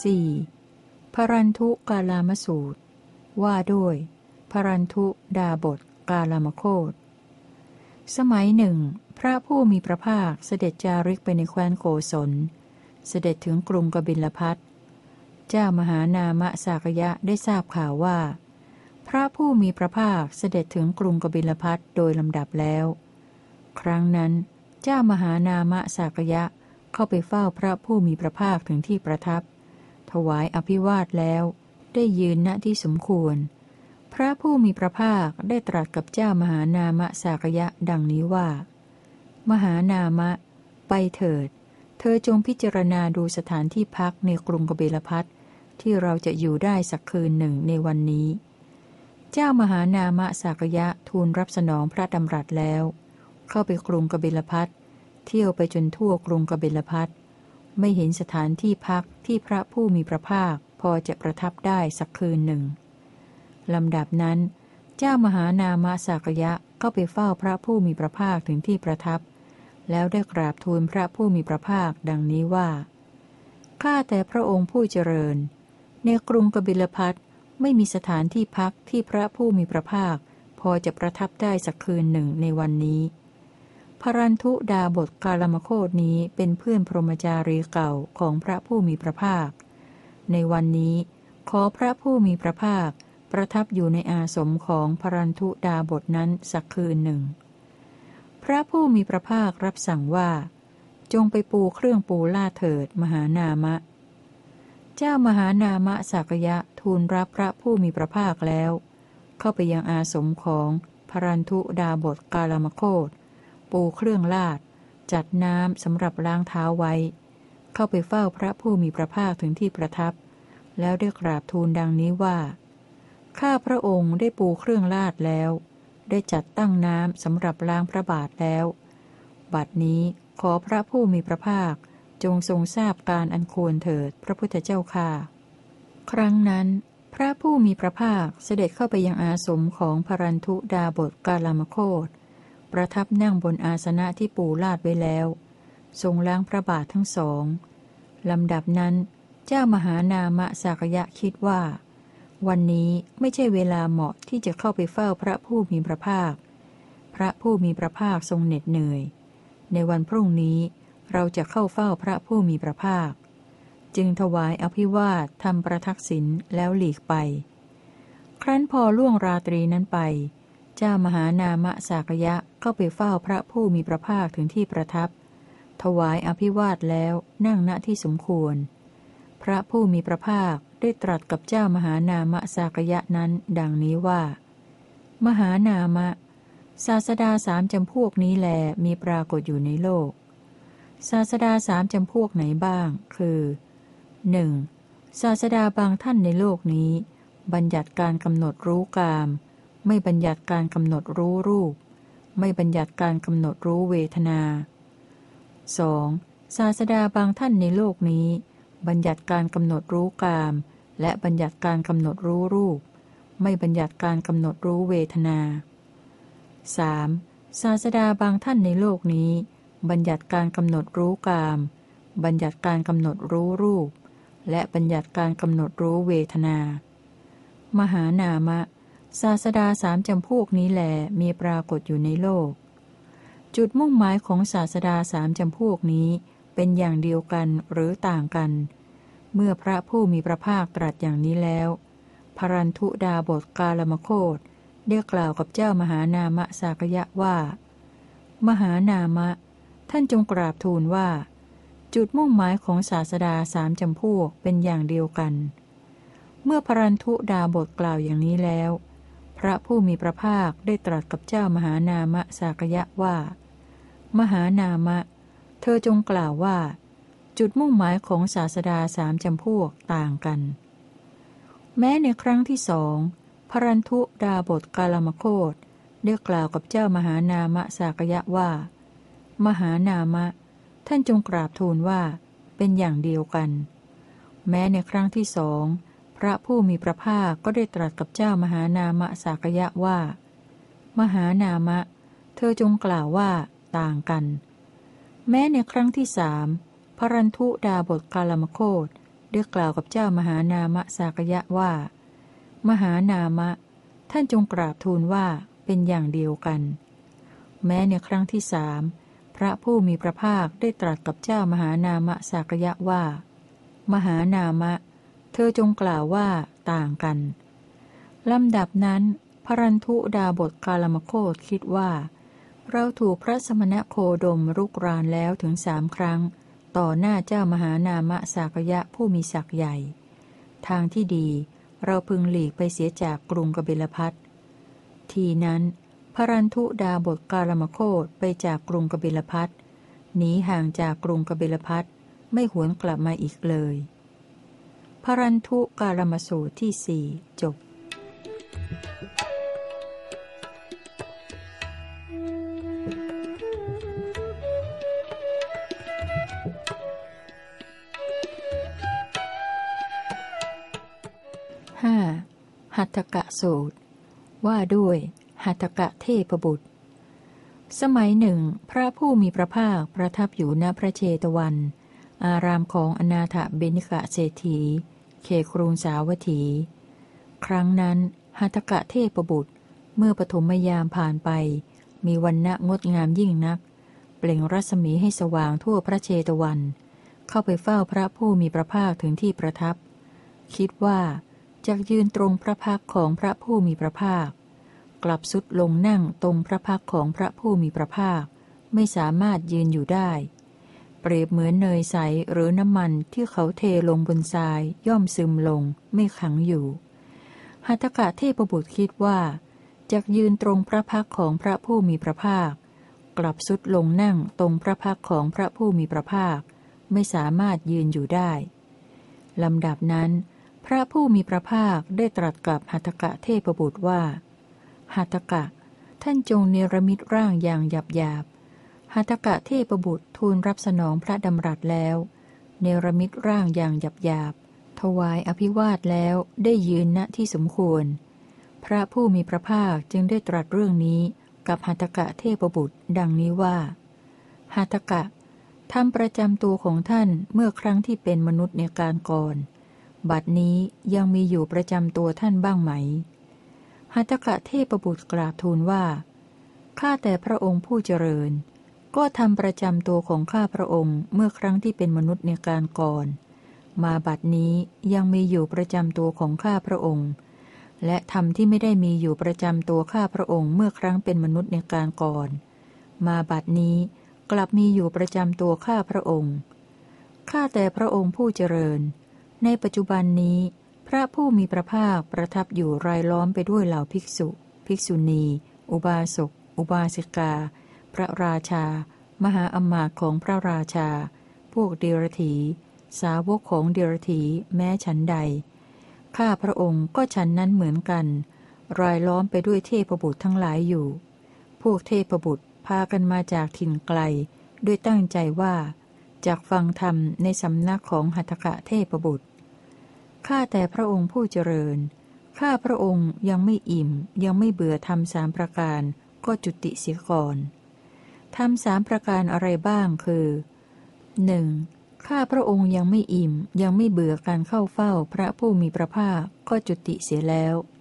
4. พรันทุกาลามสูตรว่าด้วยพรันทุดาบทกาลามโคตสมัยหนึ่งพระผู้มีพระภาคเสด็จจาริกไปในแคว้นโกศลเสด็จถึงกรุงกบิลพัสเจ้ามหานามสากยะได้ทราบข่าวว่าพระผู้มีพระภาคเสด็จถึงกรุงกบิลพัสโดยลำดับแล้วครั้งนั้นเจ้ามหานามสากยะเข้าไปเฝ้าพระผู้มีพระภาคถึงที่ประทับถวายอภิวาทแล้วได้ยืนณที่สมควรพระผู้มีพระภาคได้ตรัสกับเจ้ามหานามสากยะดังนี้ว่ามหานามะไปเถิดเธอจงพิจารณาดูสถานที่พักในกรุงกบิลพัสที่เราจะอยู่ได้สักคืนหนึ่งในวันนี้เจ้ามหานามสากยะทูลรับสนองพระดำรัสแล้วเข้าไปกรุงกบิลพัสเที่ยวไปจนทั่วกรุงกบิลพัสไม่เห็นสถานที่พักที่พระผู้มีพระภาคพอจะประทับได้สักคืนหนึ่งลำดับนั้นเจ้ามหานามสากยะเข้าไปเฝ้าพระผู้มีพระภาคถึงที่ประทับแล้วได้กราบทูลพระผู้มีพระภาคดังนี้ว่าข้าแต่พระองค์ผู้เจริญในกรุงกบิลพัสไม่มีสถานที่พักที่พระผู้มีพระภาคพอจะประทับได้สักคืนหนึ่งในวันนี้พรันทุดาบทกาลามโคตนี้เป็นเพื่อนพรหมจารีเก่าของพระผู้มีพระภาคในวันนี้ขอพระผู้มีพระภาคประทับอยู่ในอาสมของพรันทุดาบทนั้นสักคืนหนึ่งพระผู้มีพระภาครับสั่งว่าจงไปปูเครื่องปูลาดเถิดมหานามะเจ้ามหานามสากยะทูลรับพระผู้มีพระภาคแล้วเข้าไปยังอาสมของพรันทุดาบทกาลามโคตปูเครื่องลาดจัดน้ำสำหรับล้างเท้าไว้เข้าไปเฝ้าพระผู้มีพระภาคถึงที่ประทับแล้วได้กราบทูลดังนี้ว่าข้าพระองค์ได้ปูเครื่องลาดแล้วได้จัดตั้งน้ำสำหรับล้างพระบาทแล้วบัดนี้ขอพระผู้มีพระภาคจงทรงทราบการอันควรเถิดพระพุทธเจ้าข้าครั้งนั้นพระผู้มีพระภาคเสด็จเข้าไปยังอาสมของพรันทุดาบทกาลามโคตประทับนั่งบนอาสนะที่ปูลาดไว้แล้วทรงล้างพระบาททั้งสองลำดับนั้นเจ้ามหานามสากยะคิดว่าวันนี้ไม่ใช่เวลาเหมาะที่จะเข้าไปเฝ้าพระผู้มีพระภาคพระผู้มีพระภาคทรงเหน็ดเหนื่อยในวันพรุ่งนี้เราจะเข้าเฝ้าพระผู้มีพระภาคจึงถวายอภิวาททำประทักษิณแล้วหลีกไปครั้นพอล่วงราตรีนั้นไปเจ้ามหานามสากยะเข้าไปเฝ้าพระผู้มีพระภาคถึงที่ประทับถวายอภิวาทแล้วนั่งณที่สมควรพระผู้มีพระภาคได้ตรัสกับเจ้ามหานามสากยะนั้นดังนี้ว่ามหานามะศาสดาสามจำพวกนี้แลมีปรากฏอยู่ในโลกศาสดาสามจำพวกไหนบ้างคือ 1. ศาสดาบางท่านในโลกนี้บัญญัติการกำหนดรู้กามไม่บัญญัติการกำหนดรู้รูปไม่บัญญัติการกำหนดรู้เวทนา 2. ศาสดาบางท่านในโลกนี้บัญญัติการกำหนดรู้กามและบัญญัติการกำหนดรู้รูปไม่บัญญัติการกำหนดรู้เวทนา 3. ศาสดาบางท่านในโลกนี้บัญญัติการกำหนดรู้กามบัญญัติการกำหนดรู้รูปและบัญญัติการกำหนดรู้เวทนามหานามะศาสดาสามจำพวกนี้แลมีปรากฏอยู่ในโลกจุดมุ่งหมายของศาสดาสามจำพวกนี้เป็นอย่างเดียวกันหรือต่างกันเมื่อพระผู้มีพระภาคตรัสอย่างนี้แล้วพรันทุดาบทกาลามโคตได้กล่าวกับเจ้ามหานามสากยะว่ามหานามะท่านจงกราบทูลว่าจุดมุ่งหมายของศาสดาสามจำพวกเป็นอย่างเดียวกันเมื่อพรันทุดาบทกล่าวอย่างนี้แล้วพระผู้มีพระภาคได้ตรัสกับเจ้ามหานามสากยะว่ามหานามะเธอจงกล่าวว่าจุดมุ่งหมายของศาสดาสามจำพวกต่างกันแม้ในครั้งที่สองพรันทุดาบทกาลามโคตได้กล่าวกับเจ้ามหานามสากยะว่ามหานามะท่านจงกราบทูลว่าเป็นอย่างเดียวกันแม้ในครั้งที่สองพระผู้มีพระภาคก็ได้ตรัสกับเจ้ามหานามสากยะว่ามหานามะเธอจงกล่าวว่าต่างกันแม้ในครั้งที่สามพรันทุดาบทกาลามโคตได้กล่าวกับเจ้ามหานามสากยะว่า มหานามะท่านจงกราบทูลว่าเป็นอย่างเดียวกัน แม้ในครั้งที่สามพระผู้มีพระภาคได้ตรัสกับเจ้ามหานามสากยะว่า มหานามะเธอจงกล่าวว่าต่างกันลำดับนั้นพรันธุดาบทกาลมโคตคิดว่าเราถูกพระสมณโคดมรุกรานแล้วถึง3 ครั้งต่อหน้าเจ้ามหานามสากยะผู้มีศักย์ใหญ่ทางที่ดีเราพึงหลีกไปเสียจากกรุงกบิลพัสทีนั้นพรันธุดาบทกาลมโคตไปจากกรุงกบิลพัสหนีห่างจากกรุงกบิลพัสไม่หวนกลับมาอีกเลยพรันธุกาลมสูตรที่ 4จบหัตถกะสูตรว่าด้วยหัตถกะเทพบุตรสมัยหนึ่งพระผู้มีพระภาคประทับอยู่ณพระเชตวันอารามของอนาถเบนิกะเศรษฐีเขตกรุงสาวัตถีครั้งนั้นหัตถกะเทพบุตรเมื่อปฐมยามผ่านไปมีวรรณะงดงามยิ่งนักเปล่งรัศมีให้สว่างทั่วพระเชตวันเข้าไปเฝ้าพระผู้มีพระภาคถึงที่ประทับคิดว่าจากยืนตรงพระพักของพระผู้มีพระภาคกลับสุดลงนั่งตรงพระพักของพระผู้มีพระภาคไม่สามารถยืนอยู่ได้เปรียบเหมือนเนยใสหรือน้ำมันที่เขาเทลงบนทรายย่อมซึมลงไม่ขังอยู่หัตถกะเทพบุตรคิดว่าจากยืนตรงพระพักของพระผู้มีพระภาคกลับสุดลงนั่งตรงพระพักของพระผู้มีพระภาคไม่สามารถยืนอยู่ได้ลำดับนั้นพระผู้มีพระภาคได้ตรัสกับหัตถกะเทพบุตรว่าหัตถกะท่านจงเนรมิตร่างอย่างหยาบหัตถกะเทพบุตรทูลรับสนองพระดำรัสแล้วเนรมิตร่างอย่างหยาบถวายอภิวาทแล้วได้ยืนณที่สมควรพระผู้มีพระภาคจึงได้ตรัสเรื่องนี้กับหัตถกะเทพบุตรดังนี้ว่าหัตถกะทำประจำตัวของท่านเมื่อครั้งที่เป็นมนุษย์ในการก่อนบัดนี้ยังมีอยู่ประจำตัวท่านบ้างไหมหัตถกะเทพบุตรกราบทูลว่าข้าแต่พระองค์ผู้เจริญก็ทำประจำตัวของข้าพระองค์เมื่อครั้งที่เป็นมนุษย์ในการก่อนมาบัดนี้ยังมีอยู่ประจำตัวของข้าพระองค์และธรรมที่ไม่ได้มีอยู่ประจำตัวข้าพระองค์เมื่อครั้งเป็นมนุษย์ในการก่อนมาบัดนี้กลับมีอยู่ประจำตัวข้าพระองค์ข้าแต่พระองค์ผู้เจริญในปัจจุบันนี้พระผู้มีพระภาคประทับอยู่รายล้อมไปด้วยเหล่าภิกษุภิกษุณีอุบาสกอุบาสิกาพระราชามหาอมาตย์ของพระราชาพวกเดรัจฉีสาวกของเดรัจฉีแม้ฉันใดข้าพระองค์ก็ฉันนั้นเหมือนกันรายล้อมไปด้วยเทพบุตรทั้งหลายอยู่พวกเทพบุตรพากันมาจากถิ่นไกลด้วยตั้งใจว่าจากฟังธรรมในสำนักของหัตถกะเทพบุตรข้าแต่พระองค์ผู้เจริญข้าพระองค์ยังไม่อิ่มยังไม่เบื่อธรรม3 ประการก็จุติเสียก่อนธรรม3 ประการอะไรบ้างคือ 1. ข้าพระองค์ยังไม่อิ่มยังไม่เบื่อการเข้าเฝ้าพระผู้มีพระภาคก็จุติเสียแล้ว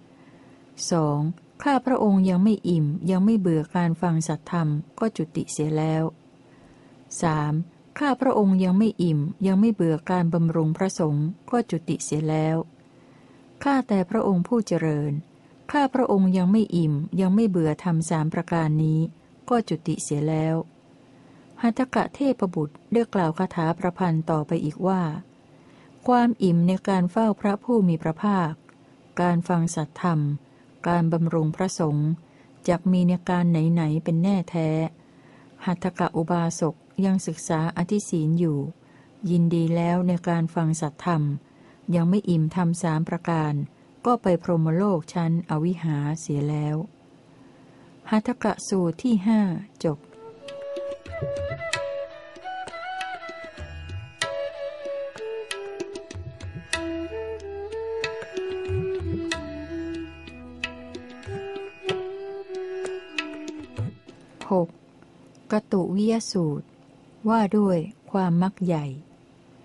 2. ข้าพระองค์ยังไม่อิ่มยังไม่เบื่อการฟังสัตธรรมก็จุติเสียแล้ว 3. ข้าพระองค์ยังไม่อิ่มยังไม่เบื่อการบำรุงพระสงฆ์ก็จุติเสียแล้วข้าแต่พระองค์ผู้เจริญข้าพระองค์ยังไม่อิ่มยังไม่เบื่อธรรม3 ประการนี้ก็จุติเสียแล้วหัตถกะเทพบุตรได้กล่าวคาถาประพันธ์ต่อไปอีกว่าความอิ่มในการเฝ้าพระผู้มีพระภาคการฟังสัตธรรมการบำรุงพระสงฆ์จักมีในการไหนๆเป็นแน่แท้หัตถกะอุบาสกยังศึกษาอธิศีลอยู่ยินดีแล้วในการฟังสัตธรรมยังไม่อิ่มธรรม3 ประการก็ไปพรหมโลกชั้นอวิหาเสียแล้วหัตถกะสูตรที่ 5จบ6. กตุวิยสูตรว่าด้วยความมักใหญ่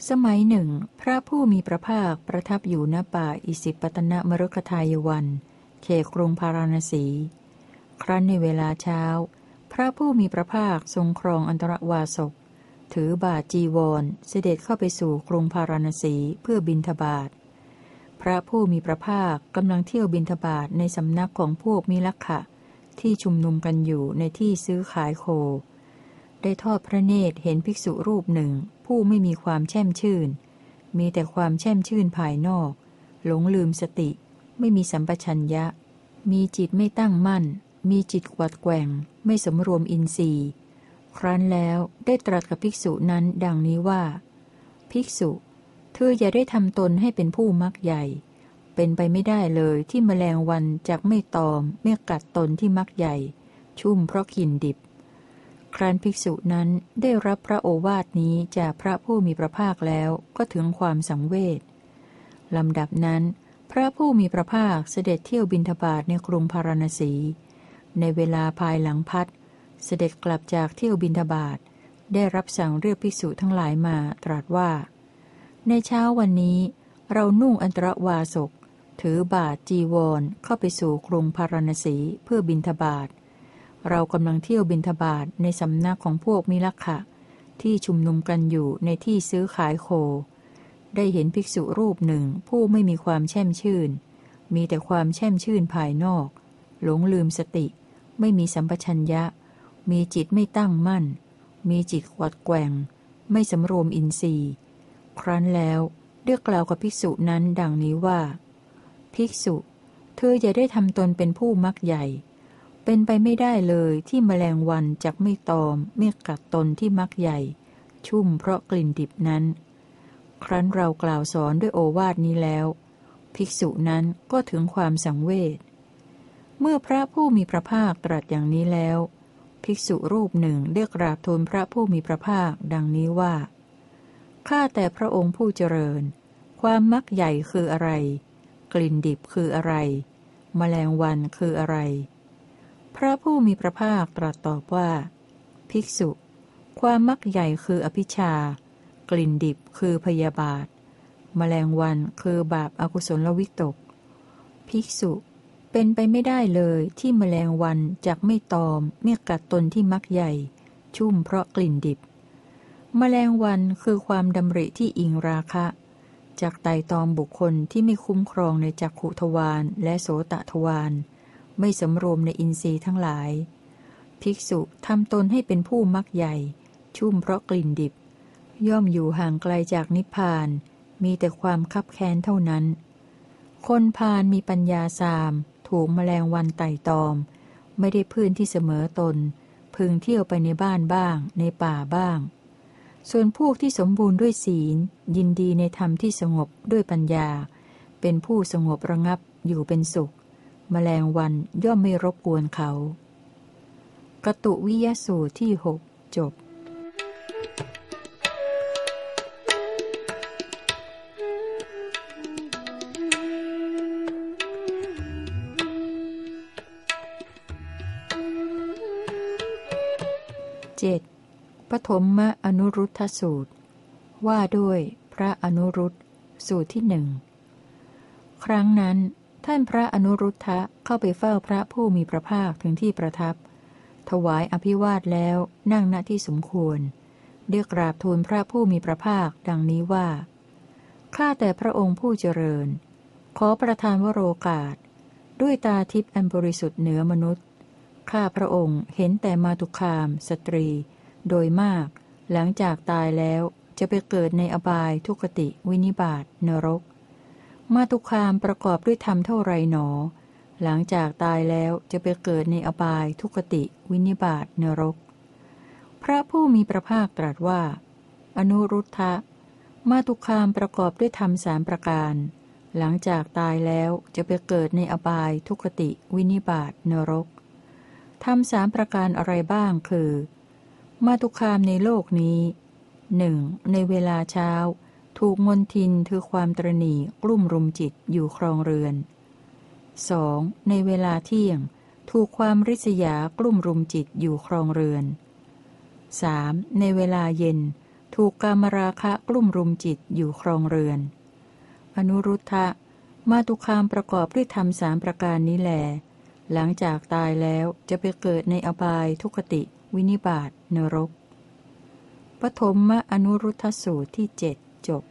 สมัยหนึ่งพระผู้มีพระภาคประทับอยู่ณป่าอิสิปตนมฤคทายวันเขตกรุงพาราณสีครั้นในเวลาเช้าพระผู้มีพระภาคทรงครองอันตรวาสกถือบาทจีวรเสด็จเข้าไปสู่กรุงพาราณสีเพื่อบิณฑบาตพระผู้มีพระภาคกำลังเที่ยวบิณฑบาตในสำนักของพวกมิลักขะที่ชุมนุมกันอยู่ในที่ซื้อขายโคได้ทอดพระเนตรเห็นภิกษุรูปหนึ่งผู้ไม่มีความแช่มชื่นมีแต่ความแช่มชื่นภายนอกหลงลืมสติไม่มีสัมปชัญญะมีจิตไม่ตั้งมั่นมีจิตกวัดแกว่งไม่สำรวมอินทรีย์ครั้นแล้วได้ตรัสกับภิกษุนั้นดังนี้ว่าภิกษุเธออย่าได้ทำตนให้เป็นผู้มักใหญ่เป็นไปไม่ได้เลยที่แมลงวันจักไม่ตอมไม่กัดตนที่มักใหญ่ชุ่มเพราะกลิ่นดิบครั้นภิกษุนั้นได้รับพระโอวาทนี้จากพระผู้มีพระภาคแล้วก็ถึงความสังเวชลำดับนั้นพระผู้มีพระภาคเสด็จเที่ยวบิณฑบาตในกรุงพาราณสีในเวลาภายหลังพัดเสด็จกลับจากเที่ยวบิณฑบาตได้รับสั่งเรียกภิกษุทั้งหลายมาตรัสว่าในเช้าวันนี้เรานุ่งอันตรวาสกถือบาทจีวรเข้าไปสู่กรุงพาราณสีเพื่อบิณฑบาตเรากำลังเที่ยวบิณฑบาตในสำนักของพวกมิลักขะที่ชุมนุมกันอยู่ในที่ซื้อขายโคได้เห็นภิกษุรูปหนึ่งผู้ไม่มีความแช่มชื่นมีแต่ความแช่มชื่นภายนอกหลงลืมสติไม่มีสัมปชัญญะมีจิตไม่ตั้งมั่นมีจิตกวัดแกว่งไม่สำรวมอินทรีย์ครั้นแล้วได้กล่าวกับภิกษุนั้นดังนี้ว่าภิกษุเธออย่าได้ทำตนเป็นผู้มักใหญ่เป็นไปไม่ได้เลยที่แมลงวันจักไม่ตอมไม่กัดตนที่มักใหญ่ชุ่มเพราะกลิ่นดิบนั้นครั้นเรากล่าวสอนด้วยโอวาทนี้แล้วภิกษุนั้นก็ถึงความสังเวชเมื่อพระผู้มีพระภาคตรัสอย่างนี้แล้วภิกษุรูปหนึ่งได้กราบทูลพระผู้มีพระภาคดังนี้ว่าข้าแต่พระองค์ผู้เจริญความมักใหญ่คืออะไรกลิ่นดิบคืออะไรแมลงวันคืออะไรพระผู้มีพระภาคตรัสตอบว่าภิกษุความมักใหญ่คืออภิชฌากลิ่นดิบคือพยาบาทแมลงวันคือบาปอกุศลวิตกภิกษุเป็นไปไม่ได้เลยที่แมลงวันจักไม่ตอมไม่กัดตนที่มักใหญ่ชุ่มเพราะกลิ่นดิบแมลงวันคือความดำริที่อิงราคะจากไต่ตอมบุคคลที่ไม่คุ้มครองในจักขุทวารและโสตทวารไม่สำรวมในอินทรีย์ทั้งหลายภิกษุทำตนให้เป็นผู้มักใหญ่ชุ่มเพราะกลิ่นดิบย่อมอยู่ห่างไกลจากนิพพานมีแต่ความคับแค้นเท่านั้นคนพาลมีปัญญาสามถูกแมลงวันไต่ตอมไม่ได้พื้นที่เสมอตนพึงเที่ยวไปในบ้านบ้างในป่าบ้างส่วนพวกที่สมบูรณ์ด้วยศีลยินดีในธรรมที่สงบด้วยปัญญาเป็นผู้สงบระงับอยู่เป็นสุขแมลงวันย่อมไม่รบกวนเขากตุวิยสูตรที่ 6 จบ 7. ปฐมอนุรุทธสูตรว่าด้วยพระอนุรุตสูตรที่หนึ่งครั้งนั้นท่านพระอนุรุทธะเข้าไปเฝ้าพระผู้มีพระภาคถึงที่ประทับถวายอภิวาทแล้วนั่งณที่สมควรเรียกราบทูลพระผู้มีพระภาคดังนี้ว่าข้าแต่พระองค์ผู้เจริญขอประทานวโรกาสด้วยตาทิพย์อันบริสุทธิ์เหนือมนุษย์ข้าพระองค์เห็นแต่มาตุคามสตรีโดยมากหลังจากตายแล้วจะไปเกิดในอบายทุกติวินิบาตนรกมาตุคามประกอบด้วยธรรมเท่าไรหนอหลังจากตายแล้วจะไปเกิดในอบายทุกติวินิบาตนรกพระผู้มีพระภาคตรัสว่าอนุรุทธะมาตุคามประกอบด้วยธรรมสามประการหลังจากตายแล้วจะไปเกิดในอบายทุกติวินิบาตนรกธรรมสามประการอะไรบ้างคือมาตุคามในโลกนี้ 1. ในเวลาเช้าถูกมนทินคือความตระหนี่กลุ่มรุมจิตอยู่ครองเรือน 2. ในเวลาเที่ยงถูกความริษยากลุ่มรุมจิตอยู่ครองเรือน 3. ในเวลาเย็นถูกกามราคะกลุ่มรุมจิตอยู่ครองเรือน อนุรุทธะมาตุคามประกอบด้วยธรรมสามประการนี้แลหลังจากตายแล้วจะไปเกิดในอบายทุกติวินิบาตนรกปฐมอนุรุทธสูตรที่เจ็ดจบ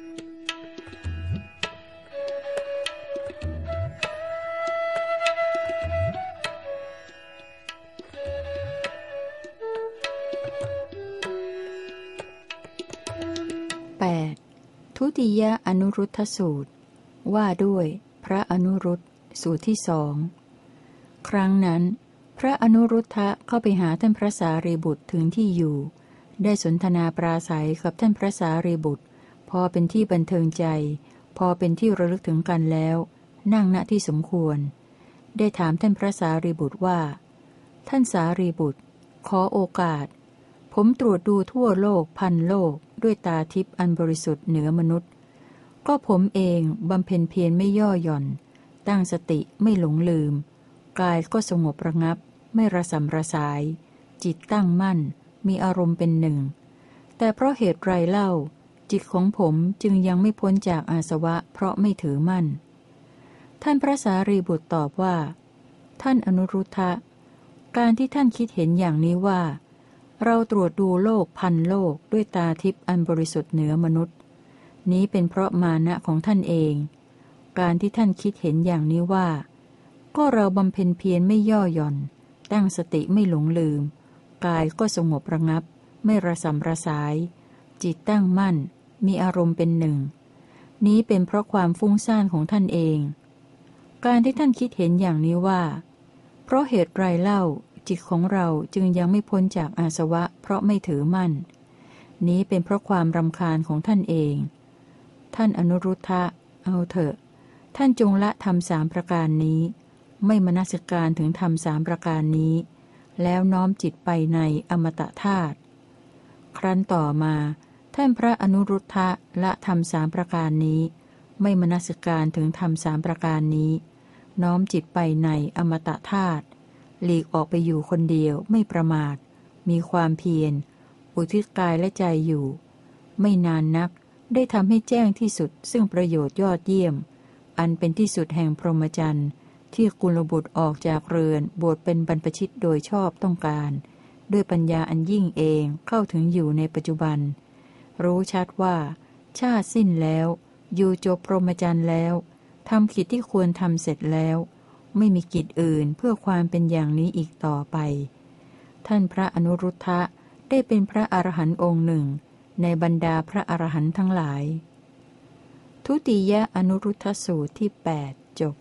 8. ทุติยอนุรุทธสูตรว่าด้วยพระอนุรุตสูตรที่สองครั้งนั้นพระอนุรุทธะเข้าไปหาท่านพระสารีบุตรถึงที่อยู่ได้สนทนาปราศัยกับท่านพระสารีบุตรพอเป็นที่บันเทิงใจพอเป็นที่ระลึกถึงกันแล้วนั่งณที่สมควรได้ถามท่านพระสารีบุตรว่าท่านสารีบุตรขอโอกาสผมตรวจดูทั่วโลกพันโลกด้วยตาทิพย์อันบริสุทธิ์เหนือมนุษย์ก็ผมเองบำเพ็ญเพียรไม่ย่อหย่อนตั้งสติไม่หลงลืมกายก็สงบระงับไม่ระสำระสายจิตตั้งมั่นมีอารมณ์เป็นหนึ่งแต่เพราะเหตุไรเล่าจิตของผมจึงยังไม่พ้นจากอาสวะเพราะไม่ถือมั่นท่านพระสารีบุตรตอบว่าท่านอนุรุทธะการที่ท่านคิดเห็นอย่างนี้ว่าเราตรวจดูโลกพันโลกด้วยตาทิพย์อันบริสุทธิ์เหนือมนุษย์นี้เป็นเพราะมานะของท่านเองการที่ท่านคิดเห็นอย่างนี้ว่าก็เราบำเพ็ญเพียรไม่ย่อหย่อนตั้งสติไม่หลงลืมกายก็สงบระงับไม่ระสำระสายจิตตั้งมั่นมีอารมณ์เป็นหนึ่งนี้เป็นเพราะความฟุ้งซ่านของท่านเองการที่ท่านคิดเห็นอย่างนี้ว่าเพราะเหตุไรเล่าจิตของเราจึงยังไม่พ้นจากอาสวะเพราะไม่ถือมั่นนี้เป็นเพราะความรำคาญของท่านเองท่านอนุรุทธะเอาเถอะท่านจงละธรรมสามประการนี้ไม่มนสิการถึงธรรมสามประการนี้แล้วน้อมจิตไปในอมตะธาตุครั้นต่อมาท่านพระอนุรุทธะละธรรมสามประการนี้ไม่มนสิการถึงธรรมสามประการนี้น้อมจิตไปในอมตะธาตุหลีกออกไปอยู่คนเดียวไม่ประมาทมีความเพียรอุทิศกายและใจอยู่ไม่นานนักได้ทำให้แจ้งที่สุดซึ่งประโยชน์ยอดเยี่ยมอันเป็นที่สุดแห่งพรหมจรรย์ที่กุลบุตรออกจากเรือนบวชเป็นบรรพชิตโดยชอบต้องการด้วยปัญญาอันยิ่งเองเข้าถึงอยู่ในปัจจุบันรู้ชัดว่าชาติสิ้นแล้วอยู่จบพรหมจรรย์แล้วทำกิจที่ควรทำเสร็จแล้วไม่มีกิจอื่นเพื่อความเป็นอย่างนี้อีกต่อไปท่านพระอนุรุทธะได้เป็นพระอรหันต์องค์หนึ่งในบรรดาพระอรหันต์ทั้งหลายทุติยอนุรุทธสูตรที่8จบ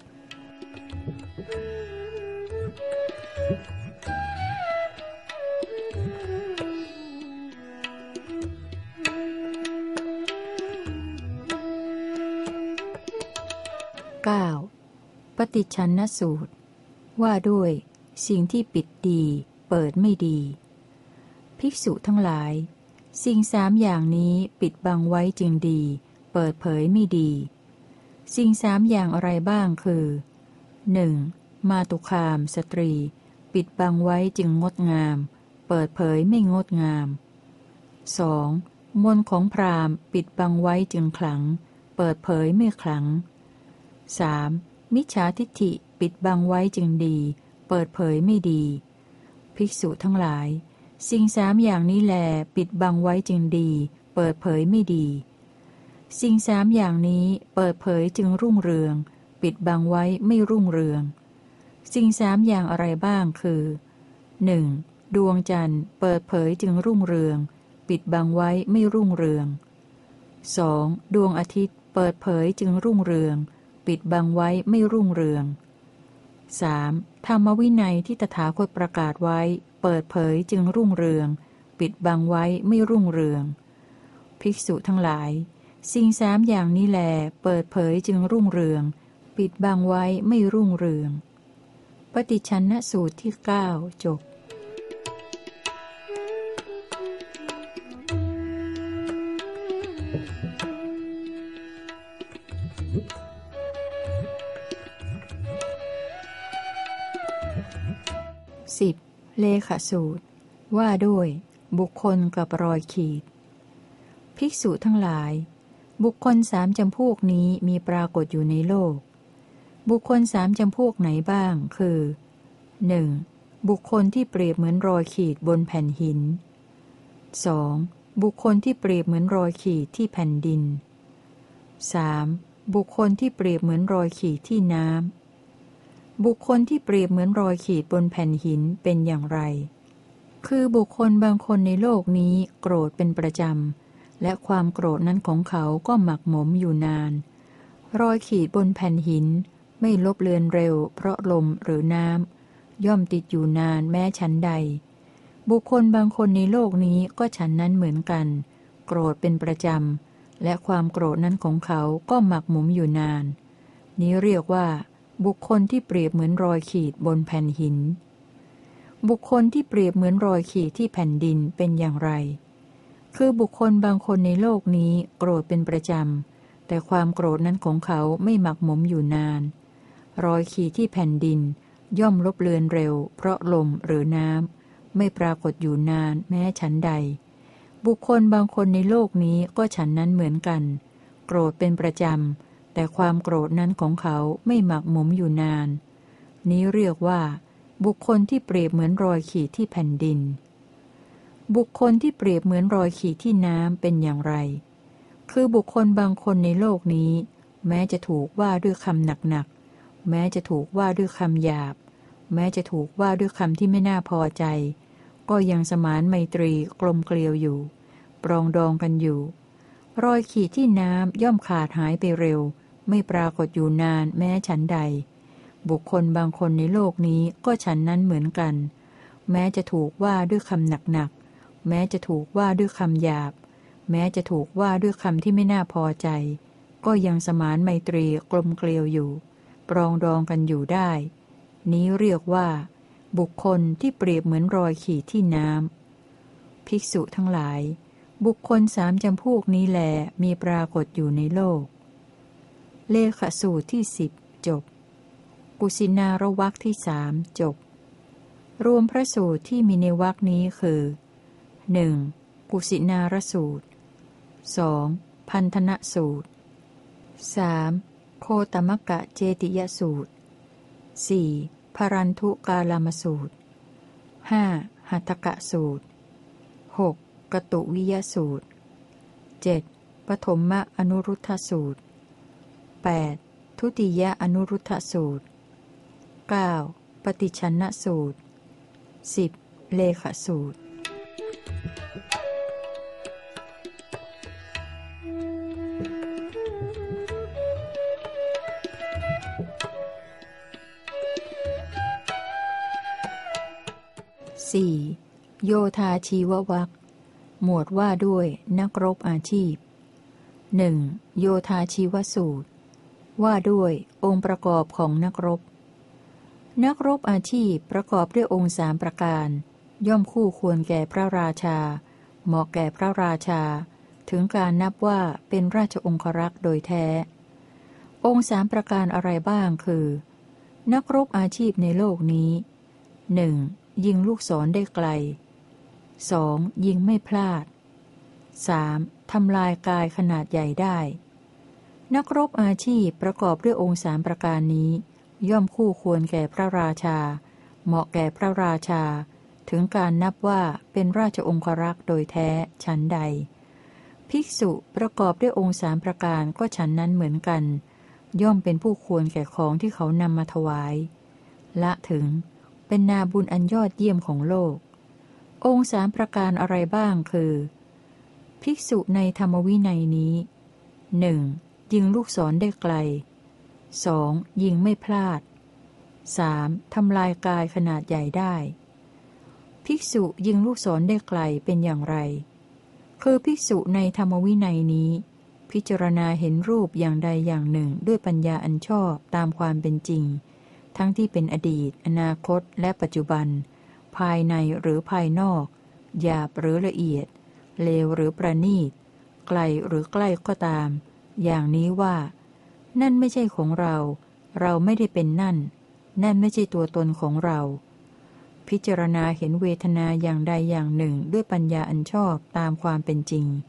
9. ปฏิชันนสูตรว่าด้วยสิ่งที่ปิดดีเปิดไม่ดีภิกษุทั้งหลายสิ่งสามอย่างนี้ปิดบังไว้จึงดีเปิดเผยไม่ดีสิ่งสามอย่างอะไรบ้างคือ 1. มาตุคามสตรีปิดบังไว้จึงงดงามเปิดเผยไม่งดงาม 2. มนต์ของพราหมณ์ปิดบังไว้จึงขลังเปิดเผยไม่ขลัง 3. มิจฉาทิฏฐิปิดบังไว้จึงดีเปิดเผยไม่ดีภิกษุทั้งหลายสิ่งสามอย่างนี้แลปิดบังไว้จึงดีเปิดเผยไม่ดีสิ่งสามอย่างนี้เปิดเผยจึงรุ่งเรืองปิดบังไว้ไม่รุ่งเรืองสิ่งสามอย่างอะไรบ้างคือ 1. ดวงจันทร์เปิดเผยจึงรุ่งเรืองปิดบังไว้ไม่รุ่งเรือง 2. ดวงอาทิตย์เปิดเผยจึงรุ่งเรืองปิดบังไว้ไม่รุ่งเรือง 3. ธรรมวินัยที่ตถาคตประกาศไว้เปิดเผยจึงรุ่งเรืองปิดบังไว้ไม่รุ่งเรืองภิกษุทั้งหลายสิ่งสามอย่างนี้แลเปิดเผยจึงรุ่งเรืองปิดบังไว้ไม่รุ่งเรืองปฏิชันนสูตรที่9จบ10. เลขสูตรว่าด้วยบุคคลกับรอยขีดภิกษุทั้งหลายบุคคลสามจำพวกนี้มีปรากฏอยู่ในโลกบุคคลสามจำพวกไหนบ้างคือ 1. บุคคลที่เปรียบเหมือนรอยขีดบนแผ่นหิน 2. บุคคลที่เปรียบเหมือนรอยขีดที่แผ่นดิน 3. บุคคลที่เปรียบเหมือนรอยขีดที่น้ำบุคคลที่เปรียบเหมือนรอยขีดบนแผ่นหินเป็นอย่างไรคือบุคคลบางคนในโลกนี้โกรธเป็นประจำและความโกรธนั้นของเขาก็หมักหมมอยู่นานรอยขีดบนแผ่นหินไม่ลบเลือนเร็วเพราะลมหรือน้ำย่อมติดอยู่นานแม้ฉันใดบุคคลบางคนในโลกนี้ก็ฉันนั้นเหมือนกันโกรธเป็นประจำและความโกรธนั้นของเขาก็หมักหมมอยู่นานนี้เรียกว่าบุคคลที่เปรียบเหมือนรอยขีดบนแผ่นหินบุคคลที่เปรียบเหมือนรอยขีดที่แผ่นดินเป็นอย่างไรคือบุคคลบางคนในโลกนี้โกรธเป็นประจำแต่ความโกรธนั้นของเขาไม่หมักหมมอยู่นานรอยขีดที่แผ่นดินย่อมลบเลือนเร็วเพราะลมหรือน้ำไม่ปรากฏอยู่นานแม้ฉันใดบุคคลบางคนในโลกนี้ก็ฉันนั้นเหมือนกันโกรธเป็นประจำแต่ความโกรธนั้นของเขาไม่หมักหมมอยู่นานนี้เรียกว่าบุคคลที่เปรียบเหมือนรอยขีดที่แผ่นดินบุคคลที่เปรียบเหมือนรอยขีดที่น้ำเป็นอย่างไรคือบุคคลบางคนในโลกนี้แม้จะถูกว่าด้วยคำหนักๆแม้จะถูกว่าด้วยคำหยาบแม้จะถูกว่าด้วยคำที่ไม่น่าพอใจก็ยังสมานไมตรีกลมเกลียวอยู่ปรองดองกันอยู่รอยขีดที่น้ำย่อมขาดหายไปเร็วไม่ปรากฏอยู่นานแม้ฉันใดบุคคลบางคนในโลกนี้ก็ฉันนั้นเหมือนกันแม้จะถูกว่าด้วยคำหนักๆแม้จะถูกว่าด้วยคำหยาบแม้จะถูกว่าด้วยคำที่ไม่น่าพอใจก็ยังสมานไมตรีกลมเกลียวอยู่ปรองดองกันอยู่ได้นี้เรียกว่าบุคคลที่เปรียบเหมือนรอยขีดที่น้ำภิกษุทั้งหลายบุคคลสามจำพวกนี้แลมีปรากฏอยู่ในโลกเลขสูตรที่10จบกุสินารวรรคที่3จบรวมพระสูตรที่มีในวรรคนี้คือ 1. กุสินารสูตร 2. พันธนสูตร 3. โคตมกะเจติยสูตร 4. พรันธุกาลามสูตร 5. หัตถกะสูตร 6. กตุวิยสูตร 7. ปฐมอนุรุทธสูตร 8. ทุติยอนุรุทธสูตร 9. ปฏิชันนสูตร 10. เลขสูตร4. โยธาชีววรรคหมวดว่าด้วยนักรบอาชีพ 1. โยธาชีวสูตรว่าด้วยองค์ประกอบของนักรบนักรบอาชีพประกอบด้วยองค์3ประการย่อมคู่ควรแก่พระราชาเหมาะแก่พระราชาถึงการนับว่าเป็นราชองครักษ์โดยแท้องค์3ประการอะไรบ้างคือนักรบอาชีพในโลกนี้ 1. ยิงลูกศรได้ไกล 2. ยิงไม่พลาด 3. ทำลายกายขนาดใหญ่ได้นักรบอาชีพประกอบด้วยองค์3ประการนี้ย่อมคู่ควรแก่พระราชาเหมาะแก่พระราชาถึงการนับว่าเป็นราชองครักษ์โดยแท้ฉันใดภิกษุประกอบด้วยองค์3ประการก็ฉันนั้นเหมือนกันย่อมเป็นผู้ควรแก่ของที่เขานำมาถวายละถึงเป็นนาบุญอันยอดเยี่ยมของโลกองค์3ประการอะไรบ้างคือภิกษุในธรรมวินัยนี้ 1. ยิงลูกศรได้ไกล 2. ยิงไม่พลาด 3. ทำลายกายขนาดใหญ่ได้ภิกษุยิงลูกศรได้ไกลเป็นอย่างไรคือภิกษุในธรรมวินัยนี้พิจารณาเห็นรูปอย่างใดอย่างหนึ่งด้วยปัญญาอันชอบตามความเป็นจริงทั้งที่เป็นอดีตอนาคตและปัจจุบันภายในหรือภายนอกหยาบหรือละเอียดเลวหรือประณีตไกลหรือใกล้ก็ตามอย่างนี้ว่านั่นไม่ใช่ของเราเราไม่ได้เป็นนั่นนั่นไม่ใช่ตัวตนของเราพิจารณาเห็นเวทนาอย่างใดอย่างหนึ่งด้วยปัญญาอันชอบตามความเป็นจริง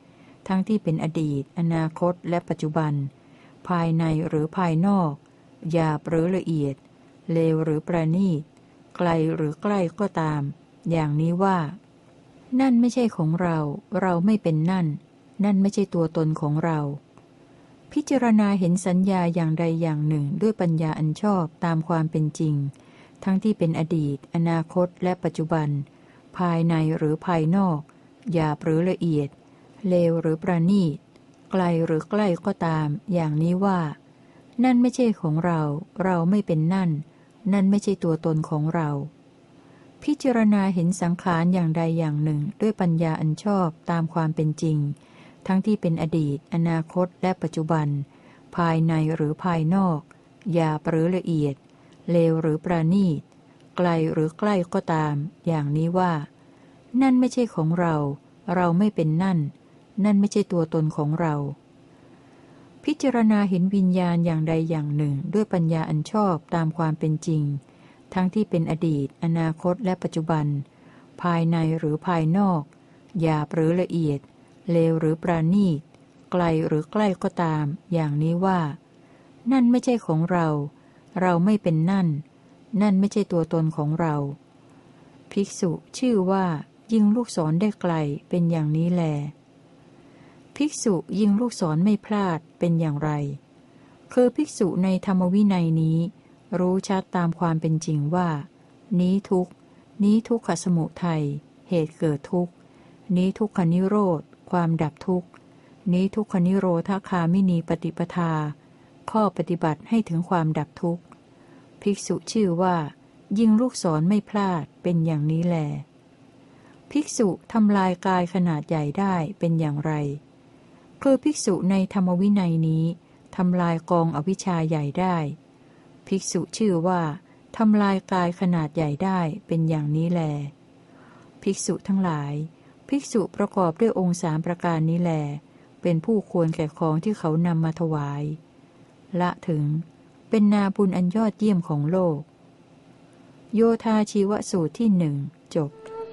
ทั้งที่เป็นอดีตอนาคตและปัจจุบันภายในหรือภายนอกหยาบหรือละเอียดเลวหรือประณีตไกลหรือใกล้ก็ตามอย่างนี้ว่านั่นไม่ใช่ของเราเราไม่เป็นนั่นนั่นไม่ใช่ตัวตนของเราพิจารณาเห็นสัญญาอย่างใดอย่างหนึ่งด้วยปัญญาอันชอบตามความเป็นจริงทั้งที่เป็นอดีตอนาคตและปัจจุบันภายในหรือภายนอกหยาบหรือละเอียดเลวหรือประณีตไกลหรือใกล้ก็ตามอย่างนี้ว่านั่นไม่ใช่ของเราเราไม่เป็นนั่นนั่นไม่ใช่ตัวตนของเราพิจารณาเห็นสังขารอย่างใดอย่างหนึ่งด้วยปัญญาอันชอบตามความเป็นจริงทั้งที่เป็นอดีตอนาคตและปัจจุบันภายในหรือภายนอกหยาบหรือละเอียดเลวหรือประณีตไกลหรือใกล้ก็ตามอย่างนี้ว่านั่นไม่ใช่ของเราเราไม่เป็นนั่นนั่นไม่ใช่ตัวตนของเราพิจารณาเห็นวิญญาณอย่างใดอย่างหนึ่งด้วยปัญญาอันชอบตามความเป็นจริงทั้งที่เป็นอดีตอนาคตและปัจจุบันภายในหรือภายนอกหยาบหรือละเอียดเลวหรือประณีตไกลหรือใกล้ก็ตามอย่างนี้ว่านั่นไม่ใช่ของเราเราไม่เป็นนั่นนั่นไม่ใช่ตัวตนของเราภิกษุชื่อว่ายิงลูกศรได้ไกลเป็นอย่างนี้แลภิกษุยิงลูกศรไม่พลาดเป็นอย่างไรคือภิกษุในธรรมวินัยนี้รู้ชัดตามความเป็นจริงว่านี้ทุกข์นี้ทุกขสมุทัยเหตุเกิดทุกข์นี้ทุกขนิโรธความดับทุกข์นี้ทุกขนิโรธคามินีปฏิปทาข้อปฏิบัติให้ถึงความดับทุกข์ภิกษุชื่อว่ายิงลูกศรไม่พลาดเป็นอย่างนี้แลภิกษุทำลายกายขนาดใหญ่ได้เป็นอย่างไรคือภิกษุในธรรมวินัยนี้ทำลายกองอวิชชาใหญ่ได้ภิกษุชื่อว่าทำลายกายขนาดใหญ่ได้เป็นอย่างนี้แลภิกษุทั้งหลายภิกษุประกอบด้วยองค์3ประการนี้แลเป็นผู้ควรแก่ของที่เขานำมาถวายละถึงเป็นนาบุญอันยอดเยี่ยมของโลกโยธาชีวสูตรที่1จบ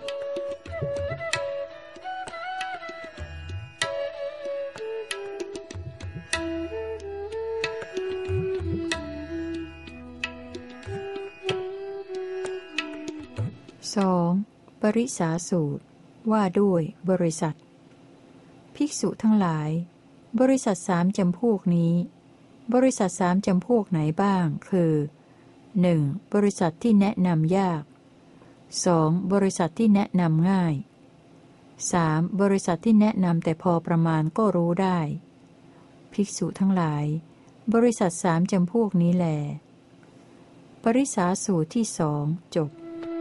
2. ปริสาสูตรว่าด้วยบริษัทภิกษุทั้งหลายบริษัท3จำพวกนี้บริษัท3จำพวกไหนบ้างคือ 1. บริษัทที่แนะนำยาก 2. บริษัทที่แนะนำง่าย 3. บริษัทที่แนะนำแต่พอประมาณก็รู้ได้ภิกษุทั้งหลายบริษัท3จำพวกนี้แลปริสาสูตรที่2จบ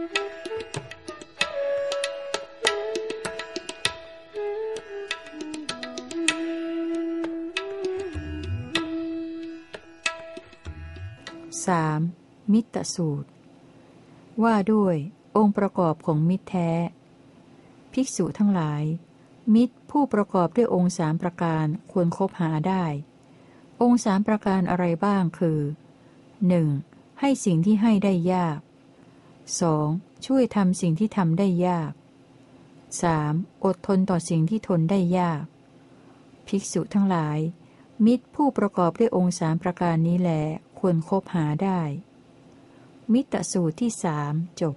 3. มิตรสูตรว่าด้วยองค์ประกอบของมิตรแท้ภิกษุทั้งหลายมิตรผู้ประกอบด้วยองค์3ประการควรคบหาได้องค์3ประการอะไรบ้างคือ 1. ให้สิ่งที่ให้ได้ยาก 2. ช่วยทำสิ่งที่ทำได้ยาก 3. อดทนต่อสิ่งที่ทนได้ยากภิกษุทั้งหลายมิตรผู้ประกอบด้วยองค์3ประการนี้แลควรคบหาได้มิตรสูตรที่3จบ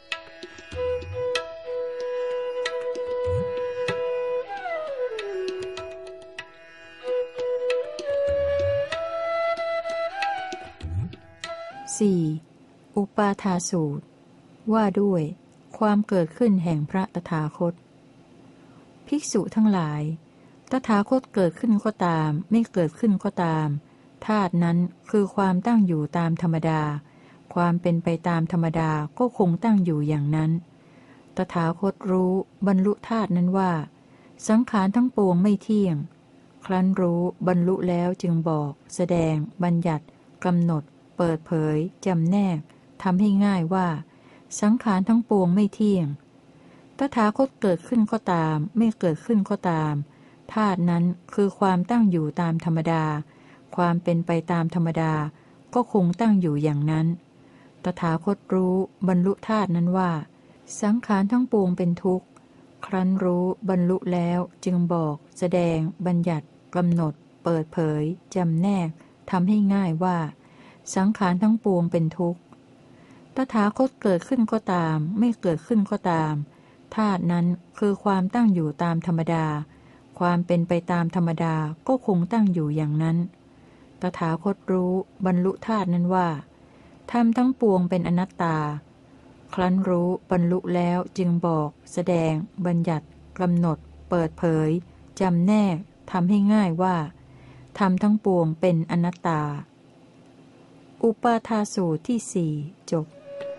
4. อุปาทาสูตรว่าด้วยความเกิดขึ้นแห่งพระตถาคตภิกษุทั้งหลายตถาคตเกิดขึ้นก็ตามไม่เกิดขึ้นก็ตามธาตุนั้นคือความตั้งอยู่ตามธรรมดาความเป็นไปตามธรรมดาก็คงตั้งอยู่อย่างนั้นตถาคตรู้บรรลุธาตุนั้นว่าสังขารทั้งปวงไม่เที่ยงครั้นรู้บรรลุแล้วจึงบอกแสดงบัญญัติกำหนดเปิดเผยจำแนกทำให้ง่ายว่าสังขารทั้งปวงไม่เที่ยงตถาคตเกิดขึ้นก็ตามไม่เกิดขึ้นก็ตามธาตุนั้นคือความตั้งอยู่ตามธรรมดาความเป็นไปตามธรรมดาก็คงตั้งอยู่อย่างนั้นตถาคตรู้บรรลุธาตุนั้นว่าสังขารทั้งปวงเป็นทุกข์ครั้นรู้บรรลุแล้วจึงบอกแสดงบัญญัติกำหนดเปิดเผยจำแนกทำให้ง่ายว่าสังขารทั้งปวงเป็นทุกข์ตถาคตเกิดขึ้นก็ตามไม่เกิดขึ้นก็ตามธาตุนั้นคือความตั้งอยู่ตามธรรมดาความเป็นไปตามธรรมดาก็คงตั้งอยู่อย่างนั้นตถาคตรู้บรรลุธาตุนั้นว่าธรรมทั้งปวงเป็นอนัตตาครั้นรู้บรรลุแล้วจึงบอกแสดงบัญญัติกำหนดเปิดเผยจำแนกทำให้ง่ายว่าธรรมทั้งปวงเป็นอนัตตาอุปาทาสูตรที่สี่จบ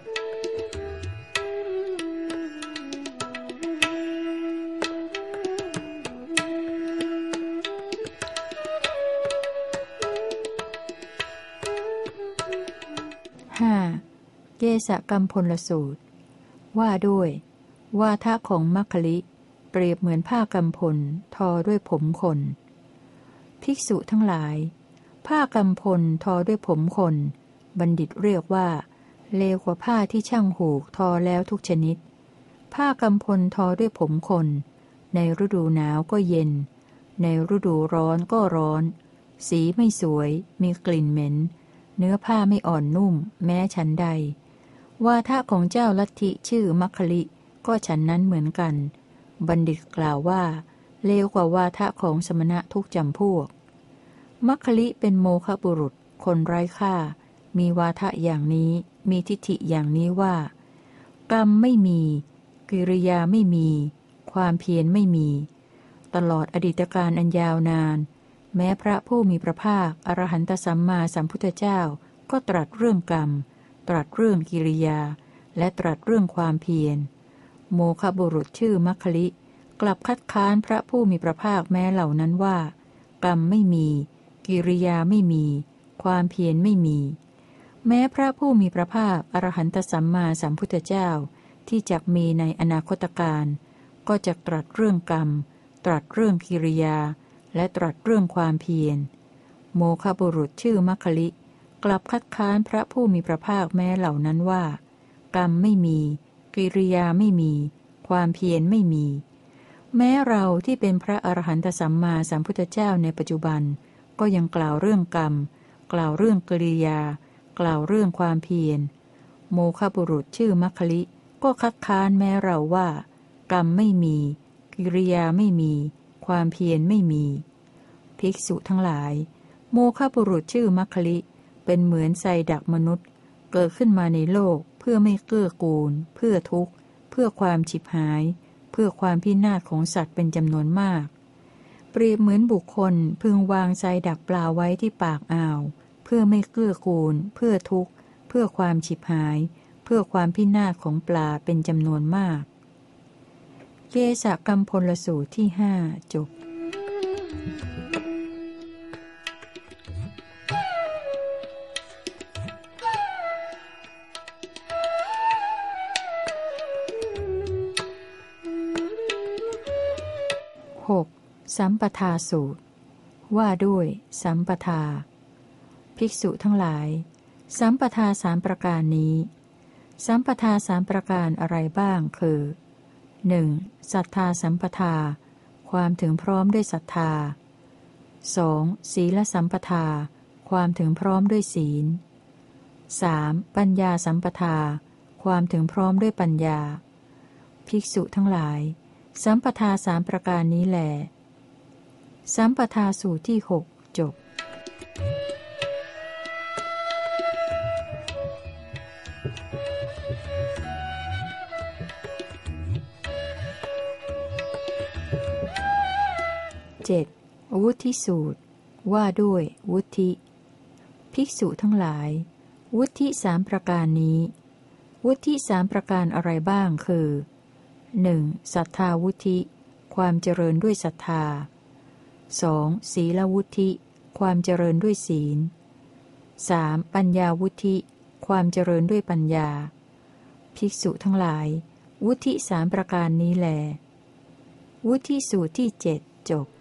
เกสกัมพลสูตรว่าด้วยวาทะของมัคคลิเปรียบเหมือนผ้ากำพลทอด้วยผมขนภิกษุทั้งหลายผ้ากำพลทอด้วยผมขนบัณฑิตเรียกว่าเลวกว่าผ้าที่ช่างหูกทอแล้วทุกชนิดผ้ากำพลทอด้วยผมขนในฤดูหนาวก็เย็นในฤดูร้อนก็ร้อนสีไม่สวยมีกลิ่นเหม็นเนื้อผ้าไม่อ่อนนุ่มแม้ฉันใดวาทะของเจ้าลัทธิชื่อมัคคลิก็ฉันนั้นเหมือนกันบัณฑิตกล่าวว่าเลวกว่าวาทะของสมณะทุกจำพวกมัคคลิเป็นโมฆะบุรุษคนไร้ค่ามีวาทะอย่างนี้มีทิฏฐิอย่างนี้ว่ากรรมไม่มีกิริยาไม่มีความเพียรไม่มีตลอดอดีตการอันยาวนานแม้พระผู้มีพระภาคอรหันตสัมมาสัมพุทธเจ้าก็ตรัสเรื่องกรรมตรัสเรื่องกิริยาและตรัสเรื่องความเพียรโมฆะบุรุษชื่อมัคคลิกลับคัดค้านพระผู้มีพระภาคแม้เหล่านั้นว่ากรรมไม่มีกิริยาไม่มีความเพียรไม่มีแม้พระผู้มีพระภาคอรหันตสัมมาสัมพุทธเจ้าที่จักมีในอนาคตการก็จะตรัสเรื่องกรรมตรัสเรื่องกิริยาและตรัสเรื่องความเพียรโมฆะบุรุษชื่อมัคคลิกลับคัดค้านพระผู้มีพระภาคแม้เหล่านั้นว่ากรรมไม่มีกิริยาไม่มีความเพียรไม่มีแม้เราที่เป็นพระอรหันตสัมมาสัมพุทธเจ้าในปัจจุบันก็ยังกล่าวเรื่องกรรมกล่าวเรื่องกิริยากล่าวเรื่องความเพียรโมฆะบุรุษชื่อมัคคลิก็คัดค้านแม้เราว่ากรรมไม่มีกิริยาไม่มีความเพียรไม่มีภิกษุทั้งหลายโมฆะบุรุษชื่อมัคคลิเป็นเหมือนไซดักมนุษย์เกิดขึ้นมาในโลกเพื่อไม่เกื้อกูลเพื่อทุกข์เพื่อความฉิบหายเพื่อความพินาศของสัตว์เป็นจำนวนมากเปรียบเหมือนบุคคลพึงวางไซดักปลาไว้ที่ปากอ่าวเพื่อไม่เกื้อกูลเพื่อทุกข์เพื่อความฉิบหายเพื่อความพินาศของปลาเป็นจำนวนมากเกสกัมพลสูตรที่ห้าจบสัมปทาสูตรว่าด้วยสัมปทาภิกษุทั้งหลายสัมปทาสามประการนี้สัมปทาสามประการอะไรบ้างคือ 1. ศรัทธาสัมปทาความถึงพร้อมด้วยศรัทธา 2. ศีลสัมปทาความถึงพร้อมด้วยศีล 3. ปัญญาสัมปทาความถึงพร้อมด้วยปัญญาภิกษุทั้งหลายสัมปทาสามประการนี้แลสัมปทาสูตรที่หกจบวุฒิสูตรว่าด้วยวุฒิภิกษุทั้งหลายวุฒิสามประการนี้วุฒิสามประการอะไรบ้างคือ 1. ศรัทธาวุฒิความเจริญด้วยศรัทธา 2. ศีลวุฒิความเจริญด้วยศีล 3. ปัญญาวุฒิความเจริญด้วยปัญญาภิกษุทั้งหลายวุฒิสามประการนี้แลวุฒิสูตรที่เจ็ดจบ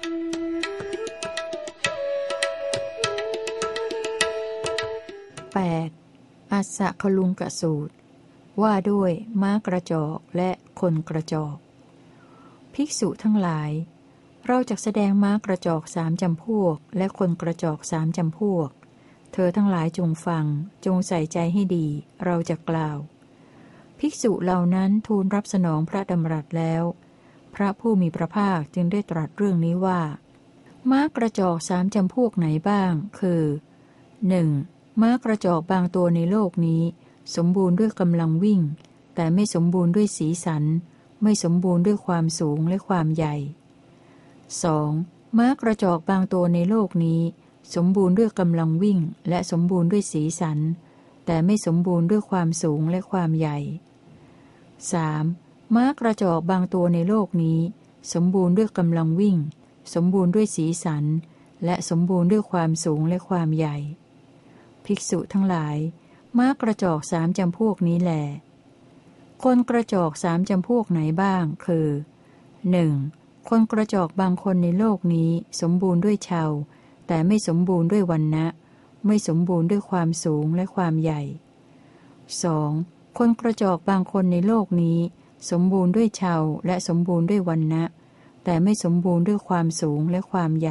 8 สสะคลุงกสูตรว่าด้วยม้ากระจอกและคนกระจอกภิกษุทั้งหลายเราจะแสดงม้ากระจอก3 จำพวกและคนกระจอก3 จำพวกเธอทั้งหลายจงฟังจงใส่ใจให้ดีเราจะกล่าวภิกษุเหล่านั้นทูลรับสนองพระดำรัสแล้วพระผู้มีพระภาคจึงได้ตรัสเรื่องนี้ว่าม้ากระจอก3 จำพวกไหนบ้างคือ 1. ม้ากระจอกบางตัวในโลกนี้สมบูรณ์ด้วยกำลังวิ่งแต่ไม่สมบูรณ์ด้วยสีสันไม่สมบูรณ์ด้วยความสูงและความใหญ่ 2. ม้ากระจอกบางตัวในโลกนี้สมบูรณ์ด้วยกำลังวิ่งและสมบูรณ์ด้วยสีสันแต่ไม่สมบูรณ์ด้วยความสูงและความใหญ่ 3. ม้ากระจอกบางตัวในโลกนี้สมบูรณ์ด้วยกำลังวิ่งสมบูรณ์ด้วยสีสันและสมบูรณ์ด้วยความสูงและความใหญ่ภิกษุทั้งหลายม้ากระจอก3 จำพวกนี้แลคนกระจอก3 จำพวกไหนบ้างคือ 1. คนกระจอกบางคนในโลกนี้สมบูรณ์ด้วยเชาแต่ไม่สมบูรณ์ด้วยวรรณะไม่สมบูรณ์ด้วยความสูงและความใหญ่ 2. คนกระจอกบางคนในโลกนี้สมบูรณ์ด้วยเชาและสมบูรณ์ด้วยวรรณะแต่ไม่สมบูรณ์ด้วยความสูงและความใหญ่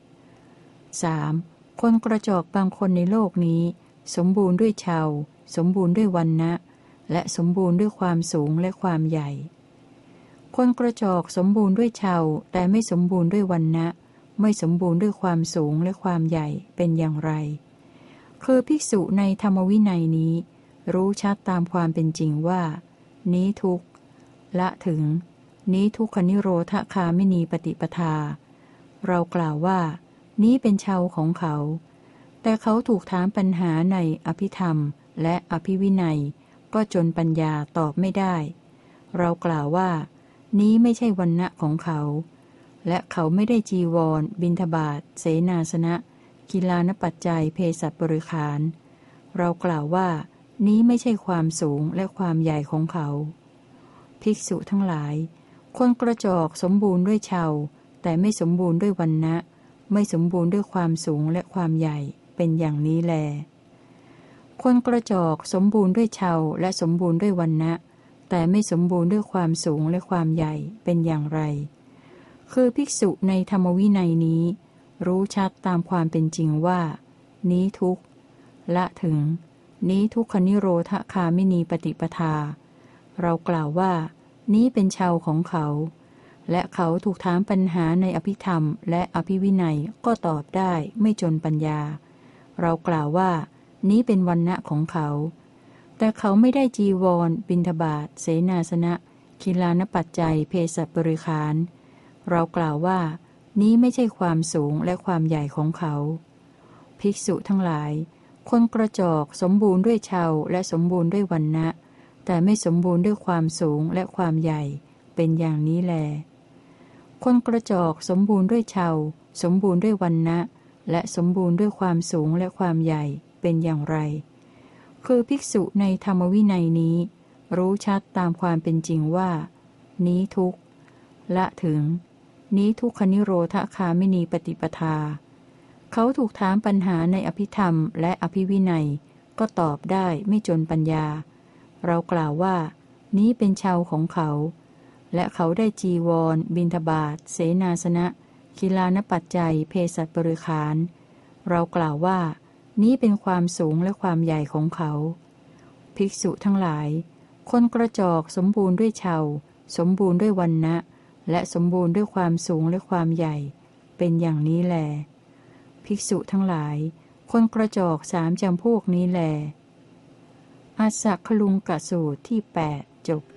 3. คนกระจอกบางคนในโลกนี้สมบูรณ์ด้วยเชาสมบูรณ์ด้วยวรรณะและสมบูรณ์ด้วยความสูงและความใหญ่คนกระจอกสมบูรณ์ด้วยเชาแต่ไม่สมบูรณ์ด้วยวรรณะไม่สมบูรณ์ด้วยความสูงและความใหญ่เป็นอย่างไรคือภิกษุในธรรมวินัยนี้รู้ชัดตามความเป็นจริงว่านี้ทุกข์ละถึงนี้ทุกขนิโรธคามินีปฏิปทาเรากล่าวว่านี้เป็นเชาของเขาแต่เขาถูกถามปัญหาในอภิธรรมและอภิวินัยก็จนปัญญาตอบไม่ได้เรากล่าวว่านี้ไม่ใช่วรรณะของเขาและเขาไม่ได้จีวรบิณฑบาตเสนาสนะกิลานปัจจัยเภสัชบริขารเรากล่าวว่านี้ไม่ใช่ความสูงและความใหญ่ของเขาภิกษุทั้งหลายคนกระจอกสมบูรณ์ด้วยเชาแต่ไม่สมบูรณ์ด้วยวรรณะไม่สมบูรณ์ด้วยความสูงและความใหญ่เป็นอย่างนี้แลคนกระจอกสมบูรณ์ด้วยเชาและสมบูรณ์ด้วยวรรณะแต่ไม่สมบูรณ์ด้วยความสูงและความใหญ่เป็นอย่างไรคือภิกษุในธรรมวินัยนี้รู้ชัดตามความเป็นจริงว่านี้ทุกข์ละถึงนี้ทุกขนิโรธคามินีปฏิปทาเรากล่าวว่านี้เป็นเชาของเขาและเขาถูกถามปัญหาในอภิธรรมและอภิวินัยก็ตอบได้ไม่จนปัญญาเรากล่าวว่านี้เป็นวรรณะของเขาแต่เขาไม่ได้จีวรบิณฑบาตเสนาสนะกิลานปัจจัยเภสัชบริขารเรากล่าวว่านี้ไม่ใช่ความสูงและความใหญ่ของเขาภิกษุทั้งหลายคนกระจอกสมบูรณ์ด้วยเชาและสมบูรณ์ด้วยวรรณะแต่ไม่สมบูรณ์ด้วยความสูงและความใหญ่เป็นอย่างนี้แลคนกระจอกสมบูรณ์ด้วยเชาสมบูรณ์ด้วยวรรณะและสมบูรณ์ด้วยความสูงและความใหญ่เป็นอย่างไรคือภิกษุในธรรมวินัยนี้รู้ชัดตามความเป็นจริงว่านี้ทุกข์ละถึงนี้ทุกขนิโรธคามินีปฏิปทาเขาถูกถามปัญหาในอภิธรรมและอภิวินัยก็ตอบได้ไม่จนปัญญาเรากล่าวว่านี้เป็นเชาของเขาและเขาได้จีวรบิณฑบาตเสนาสนะกิลานปัจจัยเภสัชบริขารเรากล่าวว่านี้เป็นความสูงและความใหญ่ของเขาภิกษุทั้งหลายคนกระจอกสมบูรณ์ด้วยเชาสมบูรณ์ด้วยวรรณะและสมบูรณ์ด้วยความสูงและความใหญ่เป็นอย่างนี้แลภิกษุทั้งหลายคนกระจอก3 จำพวกนี้แลอัสสคลุงกสูตรที่8จบ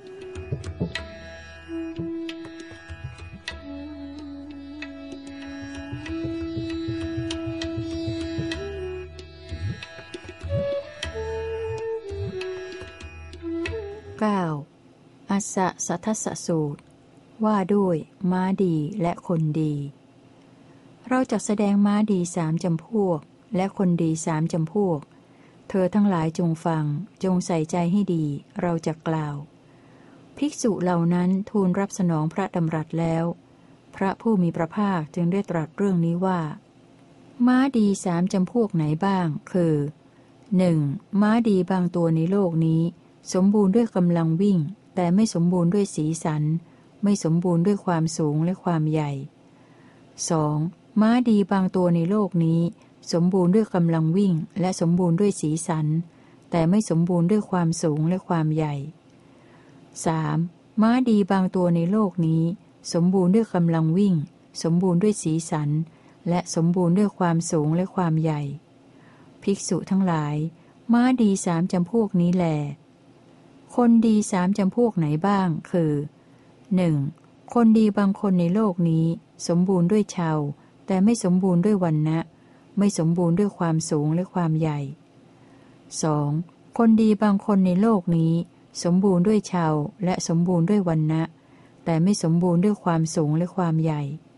9อัสสะสัทธัสสสูตรว่าด้วยม้าดีและคนดีเราจะแสดงม้าดี3 จำพวกและคนดี3 จำพวกเธอทั้งหลายจงฟังจงใส่ใจให้ดีเราจะกล่าวภิกษุเหล่านั้นทูลรับสนองพระดำรัสแล้วพระผู้มีพระภาคจึงได้ตรัสเรื่องนี้ว่าม้าดี3 จำพวกไหนบ้างคือม้าดีบางตัวในโลกนี้สมบูรณ์ด้วยกำลังวิ่งแต่ไม่สมบูรณ์ด้วยสีสันไม่สมบูรณ์ด้วยความสูงและความใหญ่ 2. ม้าดีบางตัวในโลกนี้สมบูรณ์ด้วยกำลังวิ่งและสมบูรณ์ด้วยสีสันแต่ไม่สมบูรณ์ด้วยความสูงและความใหญ่ 3. ม้าดีบางตัวในโลกนี้สมบูรณ์ด้วยกำลังวิ่งสมบูรณ์ด้วยสีสันและสมบูรณ์ด้วยความสูงและความใหญ่ ภิกษุทั้งหลายม้าดีสามจำพวกนี้แลคนดีสามจำพวกไหนบ้างคือ 1. คนดีบางคนในโลกนี้สมบูรณ์ด้วยเชาแต่ไม่สมบูรณ์ด้วยวรรณะไม่สมบูรณ์ด้วยความสูงและความใหญ่ 2. คนดีบางคนในโลกนี้สมบูรณ์ด้วยเชาและสมบูรณ์ด้วยวรรณะแต่ไม่สมบูรณ์ด้วยความสูงและความใหญ่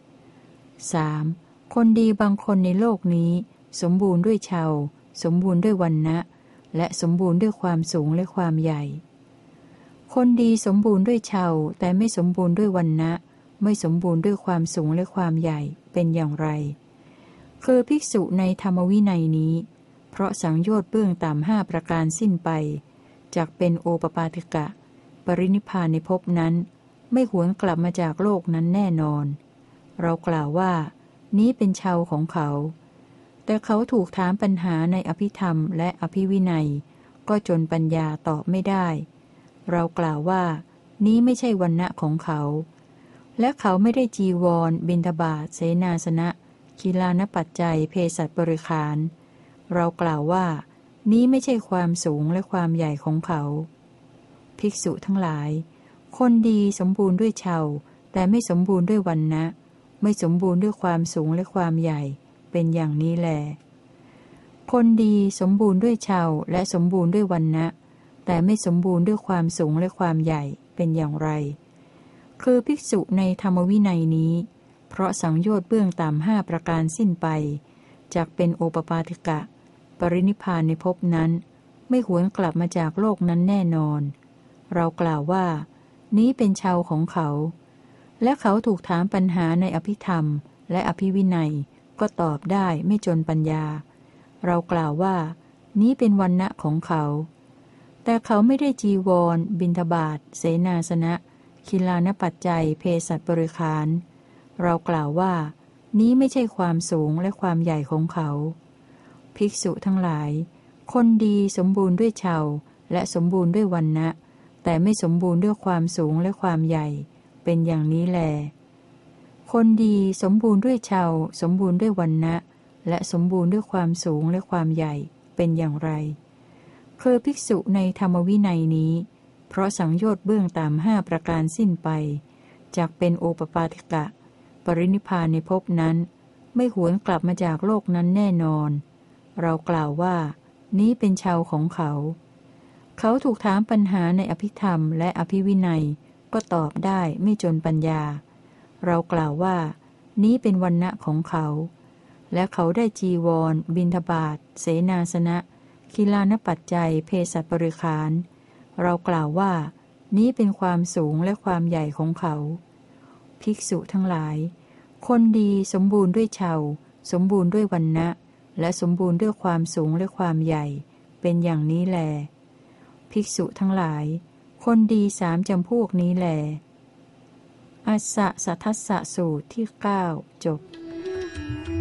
3. คนดีบางคนในโลกนี้สมบูรณ์ด้วยเชาสมบูรณ์ด้วยวรรณะและสมบูรณ์ด้วยความสูงและความใหญ่คนดีสมบูรณ์ด้วยเชาแต่ไม่สมบูรณ์ด้วยวรรณะไม่สมบูรณ์ด้วยความสูงและความใหญ่เป็นอย่างไรคือภิกษุในธรรมวินัยนี้เพราะสังโยชน์เบื้องต่ำ5ประการสิ้นไปจักเป็นโอปปาติกะปรินิพพานในภพนั้นไม่หวนกลับมาจากโลกนั้นแน่นอนเรากล่าวว่านี้เป็นเชาของเขาแต่เขาถูกถามปัญหาในอภิธรรมและอภิวินัยก็จนปัญญาตอบไม่ได้เรากล่าวว่านี้ไม่ใช่วรรณะของเขาและเขาไม่ได้จีวรบิณฑบาตเสนาสนะกีฬานปัจจัยเภสัชบริขารเรากล่าวว่านี้ไม่ใช่ความสูงและความใหญ่ของเขาภิกษุทั้งหลายคนดีสมบูรณ์ด้วยเชาแต่ไม่สมบูรณ์ด้วยวรรณะไม่สมบูรณ์ด้วยความสูงและความใหญ่เป็นอย่างนี้แลคนดีสมบูรณ์ด้วยเชาและสมบูรณ์ด้วยวรรณะแต่ไม่สมบูรณ์ด้วยความสูงและความใหญ่เป็นอย่างไรคือภิกษุในธรรมวินัยนี้เพราะสังโยชน์เบื้องต่ำ5ประการสิ้นไปจักเป็นโอปปาติกะปรินิพพานในภพนั้นไม่หวนกลับมาจากโลกนั้นแน่นอนเรากล่าวว่านี้เป็นเชาของเขาและเขาถูกถามปัญหาในอภิธรรมและอภิวินัยก็ตอบได้ไม่จนปัญญาเรากล่าวว่านี้เป็นวรรณะของเขาแต่เขาไม่ได้จีวรบิณฑบาตเสนาสนะคิลานปัจจัยเภสัชบริขารเรากล่าวว่านี้ไม่ใช่ความสูงและความใหญ่ของเขาภิกษุทั้งหลายคนดีสมบูรณ์ด้วยเชาและสมบูรณ์ด้วยวรรณะแต่ไม่สมบูรณ์ด้วยความสูงและความใหญ่เป็นอย่างนี้แลคนดีสมบูรณ์ด้วยเชาสมบูรณ์ด้วยวรรณะและสมบูรณ์ด้วยความสูงและความใหญ่เป็นอย่างไรคือภิกษุในธรรมวินัยนี้เพราะสังโยชน์เบื้องต่ำ5ประการสิ้นไปจักเป็นโอปปาติกะปรินิพพานในภพนั้นไม่หวนกลับมาจากโลกนั้นแน่นอนเรากล่าวว่านี้เป็นเชาของเขาเขาถูกถามปัญหาในอภิธรรมและอภิวินัยก็ตอบได้ไม่จนปัญญาเรากล่าวว่านี้เป็นวรรณะของเขาและเขาได้จีวรบิณฑบาตเสนาสนะคิลานปัจจัยเภสัชบริขารเรากล่าวว่านี้เป็นความสูงและความใหญ่ของเขาภิกษุทั้งหลายคนดีสมบูรณ์ด้วยเชาสมบูรณ์ด้วยวรรณะและสมบูรณ์ด้วยความสูงและความใหญ่เป็นอย่างนี้แลภิกษุทั้งหลายคนดีสามจำพวกนี้แลอัสสะสัทธัสสะสูตรที่9จบ